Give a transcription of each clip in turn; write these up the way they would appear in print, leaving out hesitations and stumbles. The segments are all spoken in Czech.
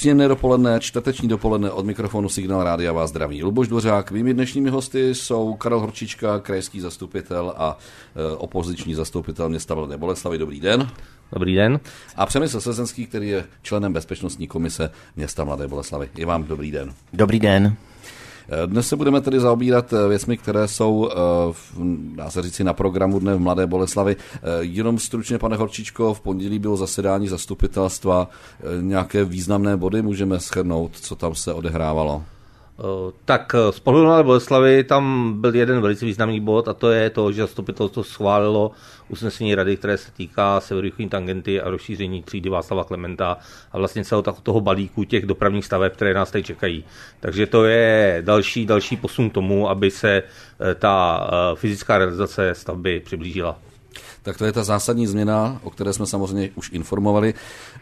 Příjemné dopoledne, čtvrteční dopoledne od mikrofonu Signál Rádia vás zdraví Luboš Dvořák. Mými dnešními hosty jsou Karel Horčička, krajský zastupitel a opoziční zastupitel města Mladé Boleslavi. Dobrý den. Dobrý den. A Přemysl Sezenský, který je členem bezpečnostní komise města Mladé Boleslavi. I vám dobrý den. Dobrý den. Dnes se budeme tedy zaobírat věcmi, které jsou, dá se říci, na programu dne v Mladé Boleslavi. Jenom stručně, pane Horčičko, v pondělí bylo zasedání zastupitelstva. Nějaké významné body můžeme shrnout, co tam se odehrávalo? Tak z pohledu Mladé Boleslavy tam byl jeden velice významný bod, a to je to, že zastupitelstvo schválilo usnesení rady, které se týká severovýchodní tangenty a rozšíření třídy Václava Klementa a vlastně celého toho balíku těch dopravních staveb, které nás tady čekají. Takže to je další posun k tomu, aby se ta fyzická realizace stavby přiblížila. Tak to je ta zásadní změna, o které jsme samozřejmě už informovali.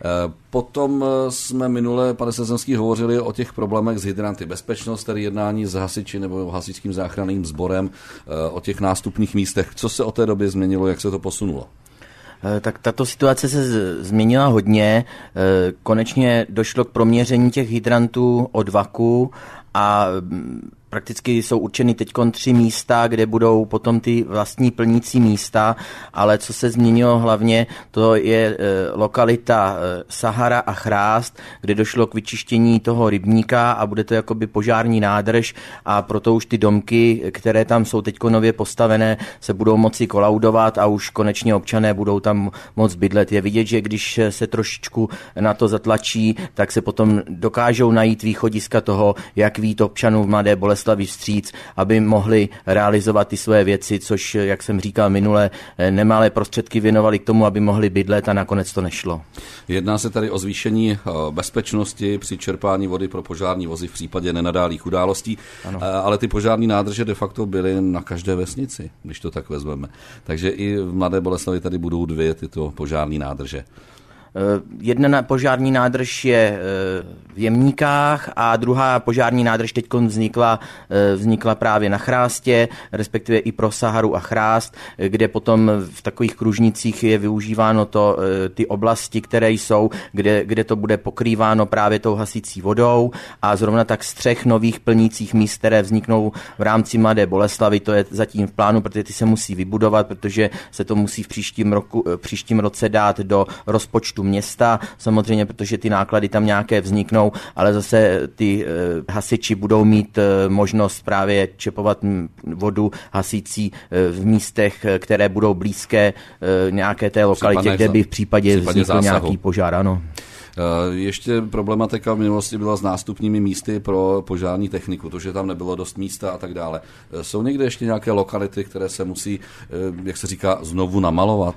Potom jsme minule, pane Sezenský, hovořili o těch problémech s hydranty. Bezpečnost, tedy jednání s hasiči nebo hasičským záchranným sborem, o těch nástupních místech. Co se od té doby změnilo, jak se to posunulo? Tak tato situace se změnila hodně. Konečně došlo k proměření těch hydrantů od VAKu a prakticky jsou určeny teď 3 místa, kde budou potom ty vlastní plnící místa, ale co se změnilo hlavně, to je lokalita Sahara a Chrást, kde došlo k vyčištění toho rybníka a bude to jakoby požární nádrž a proto už ty domky, které tam jsou teď nově postavené, se budou moci kolaudovat a už konečně občané budou tam moc bydlet. Je vidět, že když se trošičku na to zatlačí, tak se potom dokážou najít východiska toho, jak vít občanů v Mladé Boleslavi vstříc, aby mohli realizovat ty své věci, což, jak jsem říkal minule, nemalé prostředky věnovali k tomu, aby mohli bydlet a nakonec to nešlo. Jedná se tady o zvýšení bezpečnosti při čerpání vody pro požární vozy v případě nenadálých událostí, ale ty požární nádrže de facto byly na každé vesnici, když to tak vezmeme. Takže i v Mladé Boleslavi tady budou 2 tyto požární nádrže. Jedna požární nádrž je v Jemníkách a druhá požární nádrž teď vznikla právě na Chrástě, respektive i pro Saharu a Chrást, kde potom v takových kružnicích je využíváno ty oblasti, které jsou, kde to bude pokrýváno právě tou hasící vodou a zrovna tak z 3 nových plnících míst, které vzniknou v rámci Mladé Boleslavy, to je zatím v plánu, protože ty se musí vybudovat, protože se to musí v příštím roce dát do rozpočtu města, samozřejmě, protože ty náklady tam nějaké vzniknou, ale zase ty hasiči budou mít možnost právě čepovat vodu hasící v místech, které budou blízké nějaké té lokalitě, kde by v případě vznikl nějaký požár. Ano. Ještě problematika v minulosti byla s nástupními místy pro požární techniku, to, že tam nebylo dost místa a tak dále. Jsou někde ještě nějaké lokality, které se musí, jak se říká, znovu namalovat?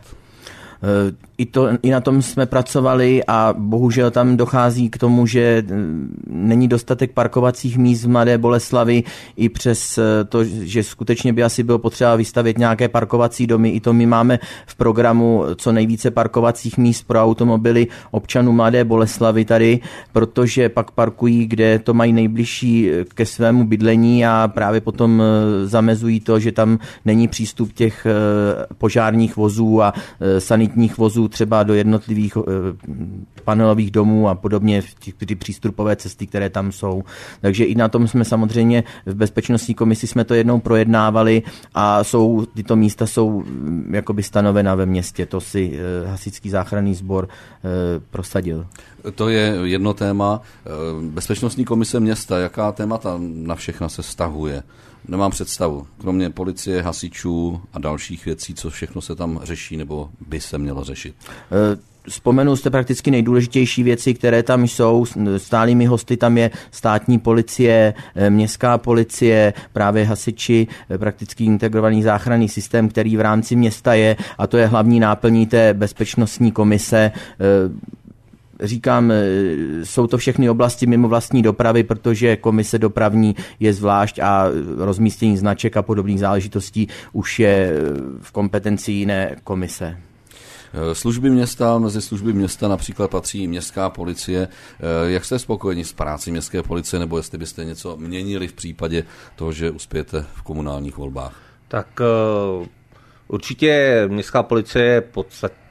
I na tom jsme pracovali a bohužel tam dochází k tomu, že není dostatek parkovacích míst v Mladé Boleslavi i přes to, že skutečně by asi bylo potřeba vystavět nějaké parkovací domy. I to my máme v programu co nejvíce parkovacích míst pro automobily občanů Mladé Boleslavy tady, protože pak parkují, kde to mají nejbližší ke svému bydlení a právě potom zamezují to, že tam není přístup těch požárních vozů a sanitních vozů třeba do jednotlivých panelových domů a podobně, ty přístupové cesty, které tam jsou. Takže i na tom jsme samozřejmě v bezpečnostní komisi jsme to jednou projednávali a tyto místa jsou jakoby stanovena ve městě. To si hasičský záchranný sbor prosadil. To je jedno téma. Bezpečnostní komise města, jaká témata na všechna se vztahuje? Nemám představu. Kromě policie, hasičů a dalších věcí, co všechno se tam řeší nebo by se mělo řešit. Vzpomenul jste prakticky nejdůležitější věci, které tam jsou. Stálými hosty tam je státní policie, městská policie, právě hasiči, prakticky integrovaný záchranný systém, který v rámci města je, a to je hlavní náplní té bezpečnostní komise. Říkám, jsou to všechny oblasti mimo vlastní dopravy, protože komise dopravní je zvlášť a rozmístění značek a podobných záležitostí už je v kompetenci jiné komise. Služby města, mezi služby města například patří městská policie. Jak jste spokojeni s práci městské policie, nebo jestli byste něco měnili v případě toho, že uspějete v komunálních volbách? Tak určitě městská policie je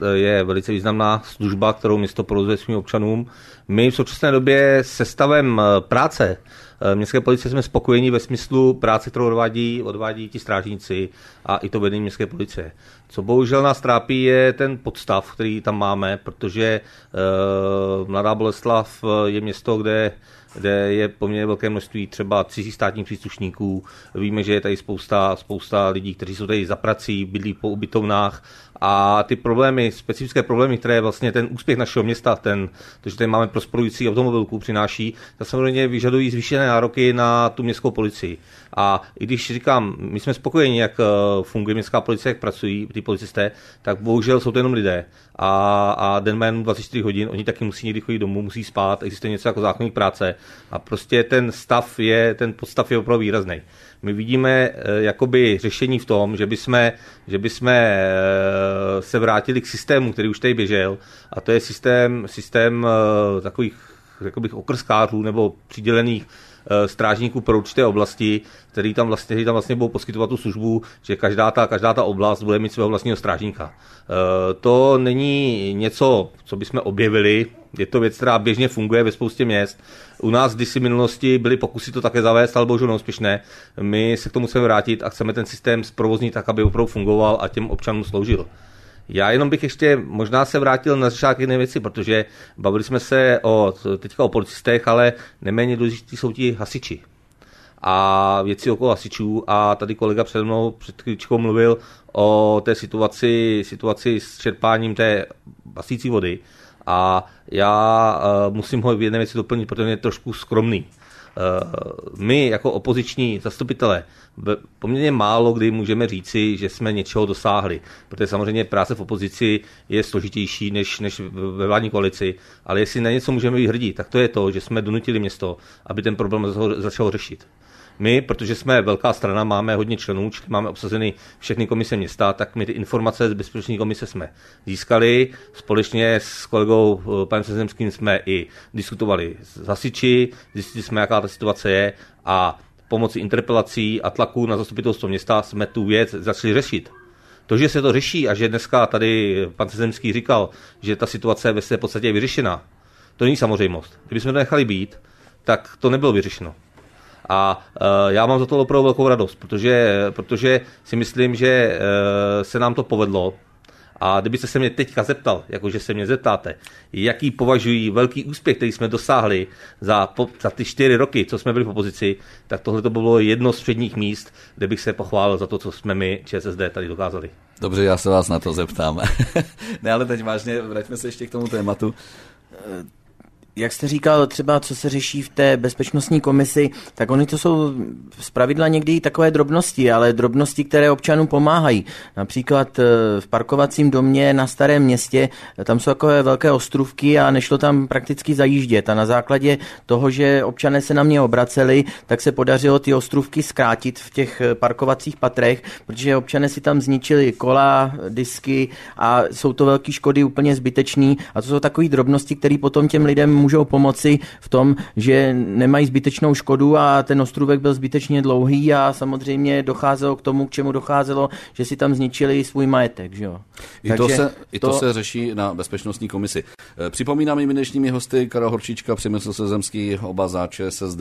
je velice významná služba, kterou město provozuje svým občanům. My v současné době se stavem práce městské policie jsme spokojení ve smyslu práce, kterou odvádí ti strážníci a i to vedení městské policie. Co bohužel nás trápí, je ten podstav, který tam máme, protože Mladá Boleslav je město, kde je poměrně velké množství třeba cizích státních příslušníků. Víme, že je tady spousta lidí, kteří jsou tady za prací, bydlí po ubytovnách a ty problémy, specifické problémy, které vlastně ten úspěch našeho města, to, že tady máme prosperující automobilku, přináší, tak samozřejmě vyžadují zvýšené nároky na tu městskou policii. A i když říkám, my jsme spokojeni, jak funguje městská policie, jak pracují ty policisté, tak bohužel jsou to jenom lidé. A den má jenom 24 hodin, oni taky musí někdy chodit domů, musí spát, existuje něco jako zákoník práce a prostě ten podstav je opravdu výrazný. My vidíme jakoby řešení v tom, že bychom se vrátili k systému, který už tady běžel, a to je systém takových jakoby okrskářů nebo přidělených strážníků pro určité oblasti, který tam vlastně budou poskytovat tu službu, že každá ta oblast bude mít svého vlastního strážníka. To není něco, co bychom objevili, je to věc, která běžně funguje ve spoustě měst. U nás kdysi v minulosti byly pokusy to také zavést, ale bohužel neúspěšné. My se k tomu chceme vrátit a chceme ten systém zprovoznit tak, aby opravdu fungoval a těm občanům sloužil. Já jenom bych ještě možná se vrátil na začátek jedné věci, protože bavili jsme se teďka o policistech, ale neméně důležitý jsou ti hasiči. A věci okolo hasičů a tady kolega před mnou před chvíličkou mluvil o té situaci s čerpáním té hasící vody. A já musím ho v jedné věci doplnit, protože je trošku skromný. My jako opoziční zastupitelé poměrně málo kdy můžeme říci, že jsme něčeho dosáhli, protože samozřejmě práce v opozici je složitější než ve vládní koalici, ale jestli na něco můžeme být hrdí, tak to je to, že jsme donutili město, aby ten problém začalo řešit. My, protože jsme velká strana, máme hodně členů, máme obsazeny všechny komise města, tak my ty informace z bezpečnostní komise jsme získali. Společně s kolegou panem Sezemským jsme i diskutovali s hasiči, zjistili jsme, jaká ta situace je a pomocí interpelací a tlaku na zastupitelstvo města jsme tu věc začali řešit. To, že se to řeší a že dneska tady pan Sezemský říkal, že ta situace ve své podstatě je vyřešená, to není samozřejmost. Kdybychom to nechali být, tak to nebylo vyřešeno. A já mám za to opravdu velkou radost, protože si myslím, že se nám to povedlo. A kdybyste se mě teďka zeptal, jakože se mě zeptáte, jaký považují velký úspěch, který jsme dosáhli za ty 4 roky, co jsme byli v opozici, tak tohle to bylo jedno z předních míst, kde bych se pochválil za to, co jsme my, ČSSD, tady dokázali. Dobře, já se vás na to zeptám. Ne, ale teď vážně, vraťme se ještě k tomu tématu. Jak jste říkal, třeba co se řeší v té bezpečnostní komisi, tak oni to jsou zpravidla někdy takové drobnosti, ale drobnosti, které občanům pomáhají. Například v parkovacím domě na Starém Městě, tam jsou takové velké ostrůvky a nešlo tam prakticky zajíždět. A na základě toho, že občané se na mě obraceli, tak se podařilo ty ostrůvky zkrátit v těch parkovacích patrech, protože občané si tam zničili kola, disky a jsou to velké škody úplně zbytečný. A to jsou takové drobnosti, které potom těm lidem můžou pomoci v tom, že nemají zbytečnou škodu a ten ostrůvek byl zbytečně dlouhý a samozřejmě docházelo k tomu, k čemu docházelo, že si tam zničili svůj majetek. Že jo? I to se řeší na bezpečnostní komisi. Připomínám jim dnešními hosty Karel Horčíčka, Přemysl Sezemský, oba za ČSSD.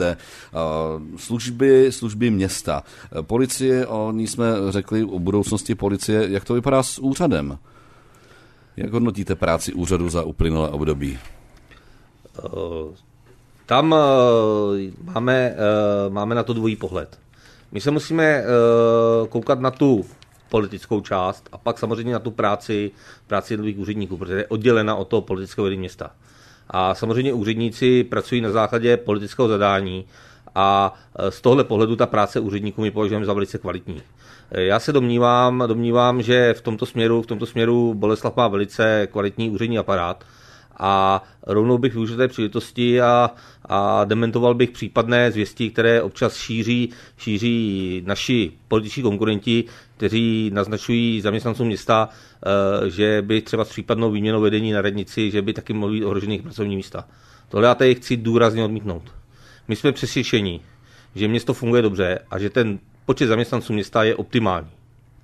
Služby města. Policie, o ní jsme řekli o budoucnosti policie. Jak to vypadá s úřadem? Jak hodnotíte práci úřadu za uplynulé období? Tam máme na to dvojí pohled. My se musíme koukat na tu politickou část a pak samozřejmě na tu práci jednotlivých úředníků, protože je oddělena od toho politického vedení města. A samozřejmě úředníci pracují na základě politického zadání a z tohle pohledu ta práce úředníků my považujeme za velice kvalitní. Já se domnívám, že v tomto směru Boleslav má velice kvalitní úřední aparát, a rovnou bych využil té příležitosti a dementoval bych případné zvěsti, které občas šíří naši političtí konkurenti, kteří naznačují zaměstnancům města, že by třeba s případnou výměnou vedení na radnici, že by taky mohly být ohrožených pracovní místa. Tohle já tady chci důrazně odmítnout. My jsme přesvědčeni, že město funguje dobře a že ten počet zaměstnanců města je optimální.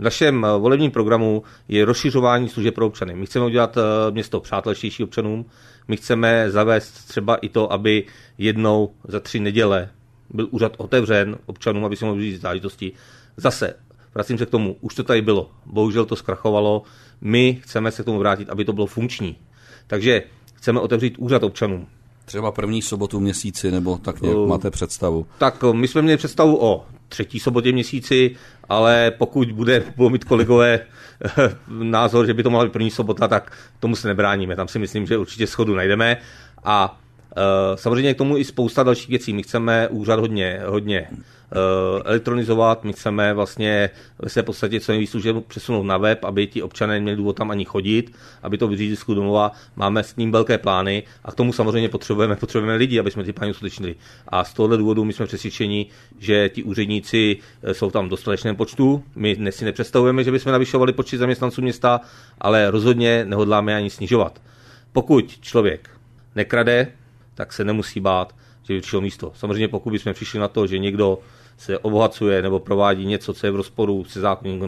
V našem volebním programu je rozšiřování služeb pro občany. My chceme udělat město přátelštější občanům, my chceme zavést třeba i to, aby jednou za 3 neděle byl úřad otevřen občanům, aby se mohli říct záležitosti. Zase, vracím se k tomu, už to tady bylo, bohužel to zkrachovalo, my chceme se k tomu vrátit, aby to bylo funkční. Takže chceme otevřít úřad občanům. Třeba první sobotu v měsíci, nebo tak nějak máte představu? Tak my jsme měli představu o 3. sobotě měsíci, ale pokud budou mít kolegové názor, že by to mohla být první sobota, tak tomu se nebráníme. Tam si myslím, že určitě shodu najdeme. A samozřejmě k tomu i spousta dalších věcí. My chceme úřad hodně elektronizovat, my chceme vlastně ve své podstatě co nejvíc služeb přesunout na web, aby ti občané neměli důvod tam ani chodit, aby to vyřídili z domova. Máme s tím velké plány a k tomu samozřejmě potřebujeme lidi, aby jsme ty plány uskutečnili. A z tohohle důvodu my jsme přesvědčeni, že ti úředníci jsou tam v dostatečném počtu. My dnes si nepředstavujeme, že bychom navyšovali počet zaměstnanců města, ale rozhodně nehodláme ani snižovat. Pokud člověk nekrade, tak se nemusí bát, že vyšlo místo. Samozřejmě pokud bychom přišli na to, že někdo se obohacuje nebo provádí něco, co je v rozporu se zákonem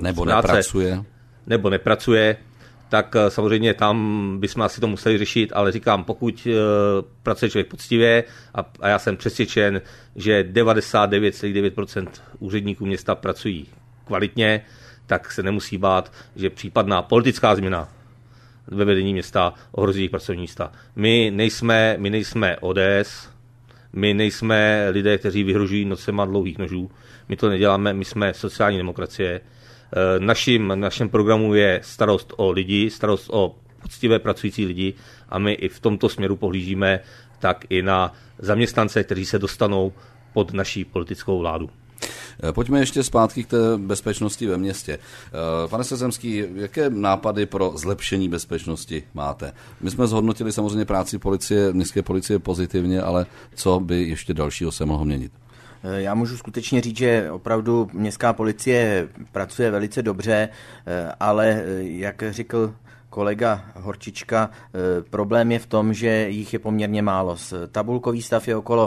nebo nepracuje, tak samozřejmě tam bychom asi to museli řešit, ale říkám, pokud pracuje člověk poctivě a já jsem přesvědčen, že 99,9% úředníků města pracují kvalitně, tak se nemusí bát, že případná politická změna ve vedení města ohrozí jejich pracovní místa. My nejsme ODS, my nejsme lidé, kteří vyhrožují nocema dlouhých nožů. My to neděláme, my jsme sociální demokracie. Našem programu je starost o lidi, starost o poctivé pracující lidi a my i v tomto směru pohlížíme tak i na zaměstnance, kteří se dostanou pod naší politickou vládu. Pojďme ještě zpátky k té bezpečnosti ve městě. Pane Sezemský, jaké nápady pro zlepšení bezpečnosti máte? My jsme zhodnotili samozřejmě práci městské policie pozitivně, ale co by ještě dalšího se mohlo měnit? Já můžu skutečně říct, že opravdu městská policie pracuje velice dobře, ale jak řekl kolega Horčička, problém je v tom, že jich je poměrně málo. Tabulkový stav je okolo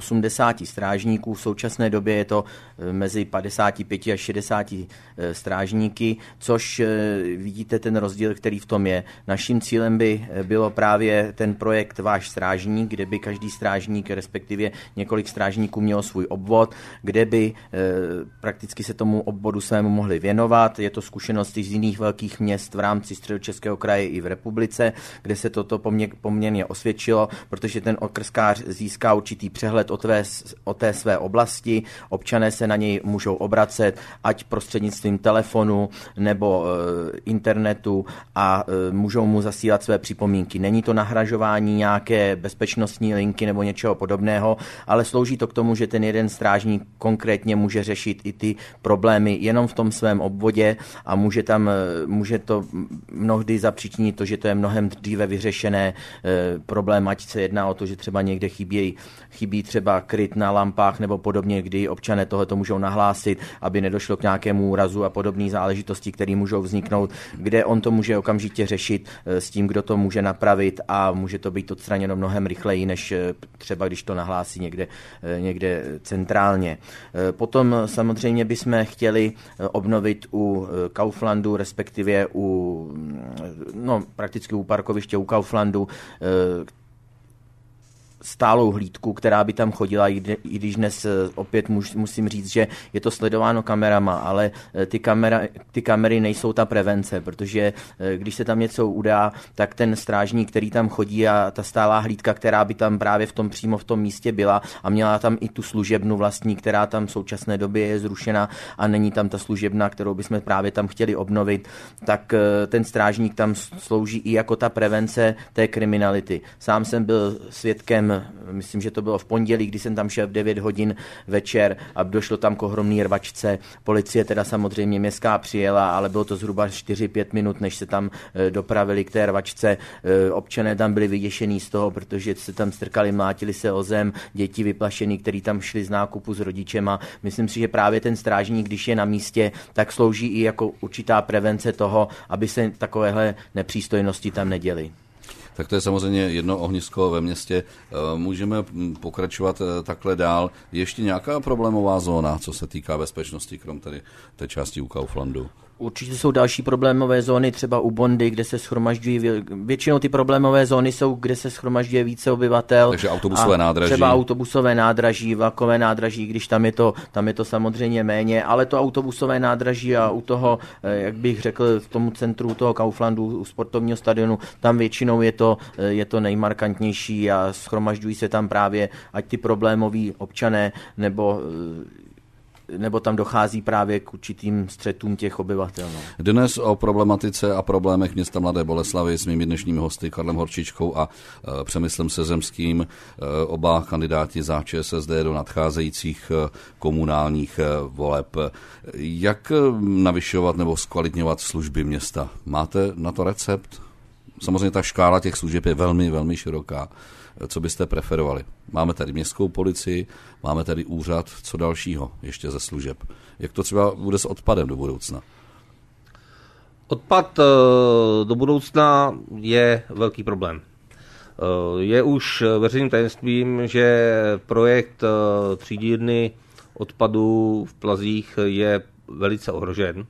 80 strážníků, v současné době je to mezi 55 a 60 strážníky, což vidíte ten rozdíl, který v tom je. Naším cílem by bylo právě ten projekt Váš strážník, kde by každý strážník, respektive několik strážníků mělo svůj obvod, kde by prakticky se tomu obvodu svému mohli věnovat. Je to zkušenosti z jiných velkých měst v rámci Středočeského kraje i v republice, kde se toto poměrně osvědčilo, protože ten okrskář získá určitý přehled o té své oblasti, občané se na něj můžou obracet, ať prostřednictvím telefonu nebo internetu a můžou mu zasílat své připomínky. Není to nahražování nějaké bezpečnostní linky nebo něčeho podobného, ale slouží to k tomu, že ten jeden strážník konkrétně může řešit i ty problémy jenom v tom svém obvodě a může to mnohdy zapříčinit to, že to je mnohem dříve vyřešené problém, ať se jedná o to, že třeba někde chybí třeba kryt na lampách nebo podobně, kdy občané tohleto můžou nahlásit, aby nedošlo k nějakému úrazu a podobné záležitosti, které můžou vzniknout, kde on to může okamžitě řešit s tím, kdo to může napravit a může to být odstraněno mnohem rychleji, než třeba když to nahlásí někde centrálně. Potom samozřejmě bychom chtěli obnovit u Kauflandu, respektive prakticky u parkoviště u Kauflandu, stálou hlídku, která by tam chodila, i když dnes opět musím říct, že je to sledováno kamerama, ale ty kamery nejsou ta prevence, protože když se tam něco udá, tak ten strážník, který tam chodí a ta stálá hlídka, která by tam právě přímo v tom místě byla a měla tam i tu služebnu vlastní, která tam v současné době je zrušena a není tam ta služebna, kterou bychom právě tam chtěli obnovit, tak ten strážník tam slouží i jako ta prevence té kriminality. Sám jsem byl svědkem, myslím, že to bylo v pondělí, kdy jsem tam šel v 9 hodin večer a došlo tam k ohromný rvačce. Policie teda samozřejmě městská přijela, ale bylo to zhruba 4-5 minut, než se tam dopravili k té rvačce. Občané tam byli vyděšení z toho, protože se tam strkali, mlátili se o zem, děti vyplašený, který tam šli z nákupu s rodičema. Myslím si, že právě ten strážník, když je na místě, tak slouží i jako určitá prevence toho, aby se takovéhle nepřístojnosti tam neděly. Tak to je samozřejmě jedno ohnisko ve městě. Můžeme pokračovat takhle dál. Ještě nějaká problémová zóna, co se týká bezpečnosti, krom tedy té části u Kauflandu? Určitě jsou další problémové zóny, třeba u Bondy, kde se shromažďují, většinou ty problémové zóny jsou, kde se shromažďuje více obyvatel. Takže autobusové nádraží. Třeba autobusové nádraží, vlakové nádraží, když tam je to samozřejmě méně, ale to autobusové nádraží a u toho, jak bych řekl, v tomu centru toho Kauflandu, u sportovního stadionu, tam většinou je to nejmarkantnější a shromažďují se tam právě ať ty problémoví občané, nebo tam dochází právě k určitým střetům těch obyvatel. No. Dnes o problematice a problémech města Mladé Boleslavi s mými dnešními hosty Karlem Horčičkou a Přemyslem Sezemským, oba kandidáti za ČSSD do nadcházejících komunálních voleb. Jak navyšovat nebo zkvalitňovat služby města? Máte na to recept? Samozřejmě ta škála těch služeb je velmi, velmi široká. Co byste preferovali? Máme tady městskou policii, máme tady úřad, co dalšího ještě ze služeb? Jak to třeba bude s odpadem do budoucna? Odpad do budoucna je velký problém. Je už veřejným tajemstvím, že projekt třídírny odpadu v Plazích je velice ohrožen.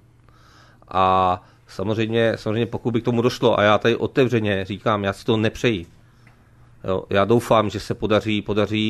A samozřejmě pokud by k tomu došlo, a já tady otevřeně říkám, já si to nepřeji. Jo, já doufám, že se podaří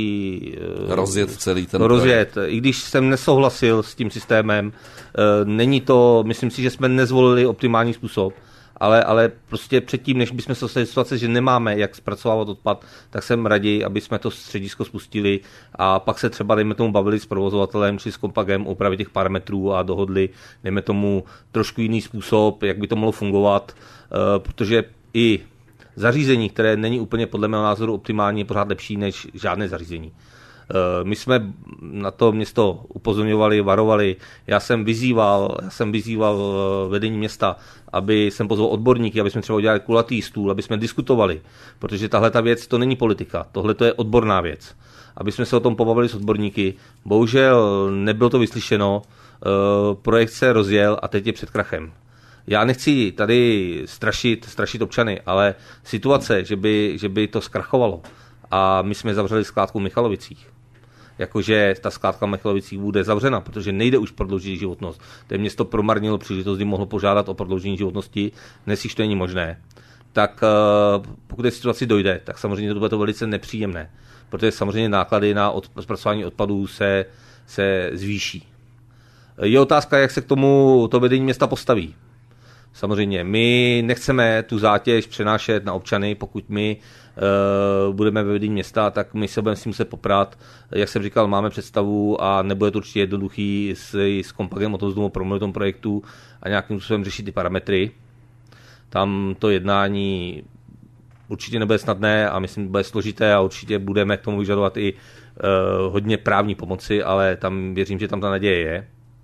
rozjet celý ten projekt. I když jsem nesouhlasil s tím systémem, není to, myslím si, že jsme nezvolili optimální způsob, ale prostě předtím, než bychom se dostali do situace, že nemáme jak zpracovávat odpad, tak jsem raději, aby jsme to středisko spustili a pak se třeba, dejme tomu, bavili s provozovatelem či s Kompagem o úpravě těch parametrů a dohodli, dejme tomu, trošku jiný způsob, jak by to mohlo fungovat, protože i zařízení, které není úplně podle mého názoru optimální, je pořád lepší než žádné zařízení. My jsme na to město upozorňovali, varovali. Já jsem vyzýval vedení města, aby jsem pozval odborníky, aby jsme třeba udělali kulatý stůl, aby jsme diskutovali, protože tahle ta věc to není politika, tohle to je odborná věc. Aby jsme se o tom pobavili s odborníky. Bohužel nebylo to vyslyšeno, projekt se rozjel a teď je před krachem. Já nechci tady strašit občany, ale situace, že by to zkrachovalo a my jsme zavřeli skládku v Michalovicích, jakože ta skládka v Michalovicích bude zavřena, protože nejde už prodloužit životnost. To město promarnilo příležitost, kdy mohlo požádat o prodloužení životnosti, dnes již to není možné. Tak pokud té situaci dojde, tak samozřejmě to bude to velice nepříjemné, protože samozřejmě náklady na zpracování odpadů se zvýší. Je otázka, jak se k tomu to vedení města postaví. Samozřejmě, my nechceme tu zátěž přenášet na občany, pokud my budeme ve vedení města, tak my se budeme s tím muset poprat. Jak jsem říkal, máme představu a nebude to určitě jednoduchý s Kompagem o tom promluvit tom projektu a nějakým způsobem řešit ty parametry. Tam to jednání určitě nebude snadné a myslím, bude složité a určitě budeme k tomu vyžadovat i hodně právní pomoci, ale tam věřím, že tam ta naděje je.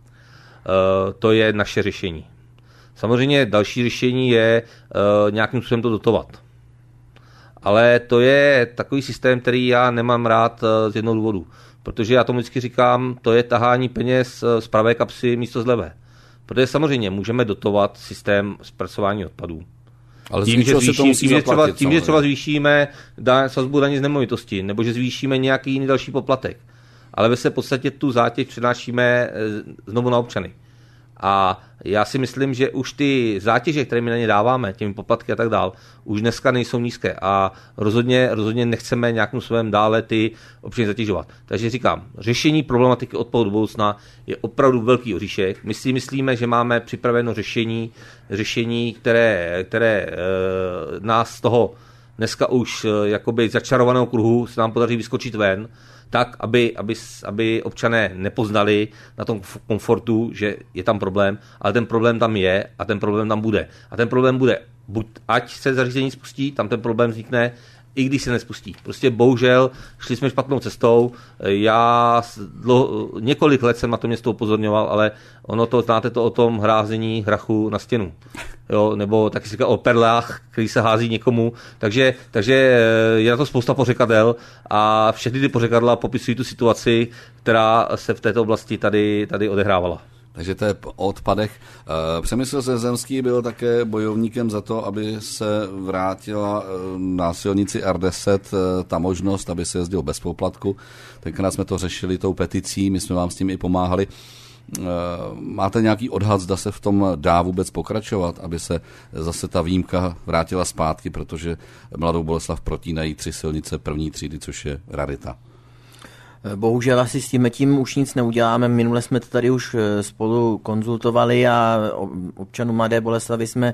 To je naše řešení. Samozřejmě další řešení je nějakým způsobem to dotovat. Ale to je takový systém, který já nemám rád z jednoho důvodu. Protože já tomu vždycky říkám, to je tahání peněz z pravé kapsy místo z levé. Protože samozřejmě můžeme dotovat systém zpracování odpadů. Ale tím, že třeba zvýšíme sazbu daně z nemovitosti, nebo že zvýšíme nějaký jiný další poplatek. Ale ve se podstatě tu zátěž přenášíme znovu na občany. A já si myslím, že už ty zátěže, které my na ně dáváme, těmi poplatky a tak dál, už dneska nejsou nízké a rozhodně nechceme nějakým způsobem dále ty občany zatěžovat. Takže říkám, řešení problematiky odpadu do budoucna je opravdu velký oříšek. My si myslíme, že máme připraveno řešení, které nás z toho dneska už jakoby začarovaného kruhu se nám podaří vyskočit ven, tak, aby občané nepoznali na tom komfortu, že je tam problém, ale ten problém tam je a ten problém tam bude. A ten problém bude, buď ať se zařízení spustí, tam ten problém vznikne, i když se nespustí. Prostě bohužel šli jsme špatnou cestou. Já několik let jsem na to město upozorňoval, ale ono to, znáte to o tom hrázení hrachu na stěnu. Jo, nebo taky se říká o perlách, který se hází někomu. Takže je na to spousta pořekadel a všechny ty pořekadla popisují tu situaci, která se v této oblasti tady odehrávala. Takže to je o odpadech. Přemysl Sezemský byl také bojovníkem za to, aby se vrátila na silnici R10 ta možnost, aby se jezdil bez poplatku. Tenkrát jsme to řešili tou peticí, my jsme vám s tím i pomáhali. Máte nějaký odhad, zda se v tom dá vůbec pokračovat, aby se zase ta výjimka vrátila zpátky, protože Mladou Boleslav protínají 3 silnice první třídy, což je rarita. Bohužel asi s tím už nic neuděláme. Minule jsme to tady už spolu konzultovali a občany Mladé Boleslavi jsme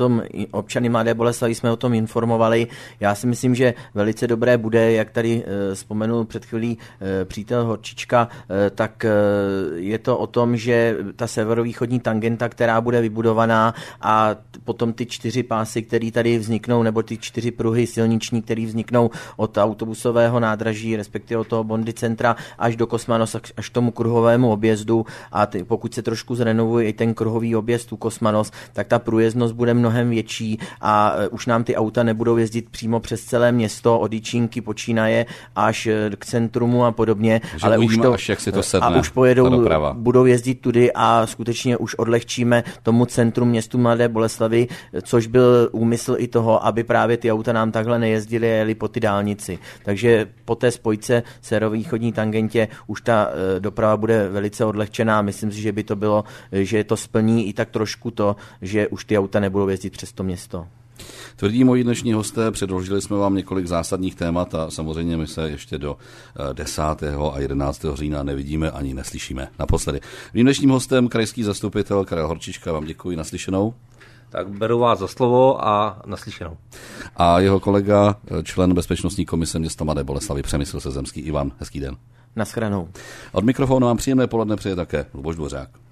o tom informovali. Já si myslím, že velice dobré bude, jak tady vzpomenul před chvílí přítel Horčička, tak je to o tom, že ta severovýchodní tangenta, která bude vybudovaná a potom ty 4 pásy, které tady vzniknou, nebo ty 4 pruhy silniční, které vzniknou od autobusového nádraží, respektive od toho Bondy centra až do Kosmanos, až k tomu kruhovému objezdu a pokud se trošku zrenovuje i ten kruhový objezd u Kosmanos, tak ta průjezdnost bude mnohem větší a už nám ty auta nebudou jezdit přímo přes celé město, od Jičínky počínaje až k centrumu a podobně, takže ale už to, až jak si to sedne, a už budou jezdit tudy a skutečně už odlehčíme tomu centru městu Mladé Boleslavi, což byl úmysl i toho, aby právě ty auta nám takhle nejezdily a jeli po ty dálnici. Takže po té spojce severovýchodní tangentě už ta doprava bude velice odlehčená. Myslím si, že by to bylo, že to splní i tak trošku to, že už ty auta nebudou jezdit přes to město. Tvrdí moji dnešní hosté, předložili jsme vám několik zásadních témat a samozřejmě my se ještě do 10. a 11. října nevidíme ani neslyšíme naposledy. Mým dnešním hostem krajský zastupitel Karel Horčička, vám děkuji, naslyšenou. Tak beru vás za slovo a naslyšenou. A jeho kolega, člen Bezpečnostní komise města Mladé Boleslavi, Přemysl Sezemský. Ivan, hezký den. Naschranou. Od mikrofonu vám příjemné poledne přeje také Luboš Dvořák.